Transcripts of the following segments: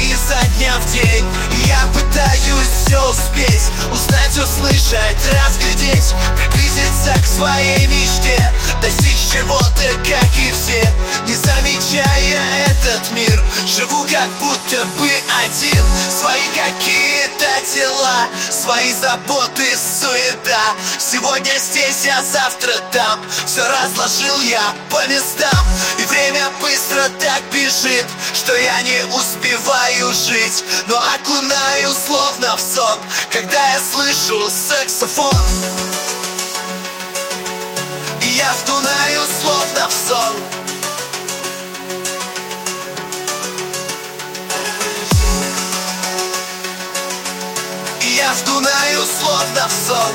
изо дня в день. И я пытаюсь все успеть, узнать, услышать, разглядеть, приблизиться к своей мечте, достичь чего-то, как и все. Не замечая этот мир, живу как будто бы один. Свои какие-то дела, свои заботы, суета. Сегодня здесь, а завтра там. Все разложил я по местам. И время быстро так бежит, что я не успеваю жить. Но окунаю словно в сон, когда я слышу саксофон. И я втунаю словно в сон. Я втунаю словно в сон,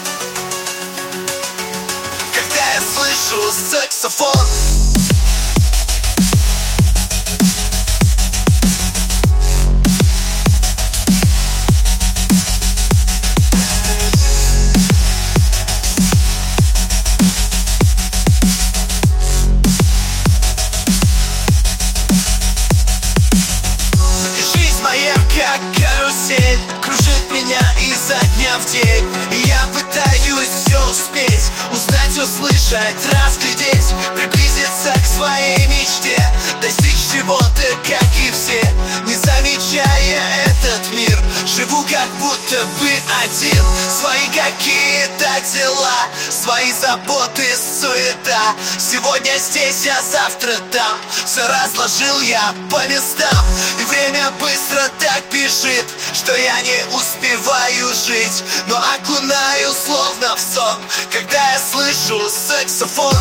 когда я слышу саксофон. И жизнь моя как карусель кружит меня изо дня в день. И я пытаюсь все успеть, узнать, услышать, разглядеть, приблизиться к своей мечте, достичь чего-то, как и все. Не замечая этот мир, живу как будто бы один. Свои какие-то дела, свои заботы, суета. Сегодня здесь, а завтра там. Все разложил я по местам. И время быстро так бежит, что я не успеваю жить. Но окунаю словно в сон, когда я слышу саксофон.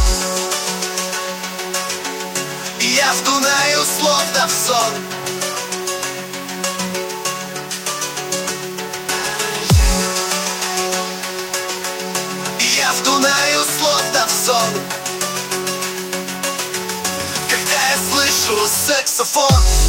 И я втунаю словно в сон. И я втунаю словно в сон, когда я слышу саксофон.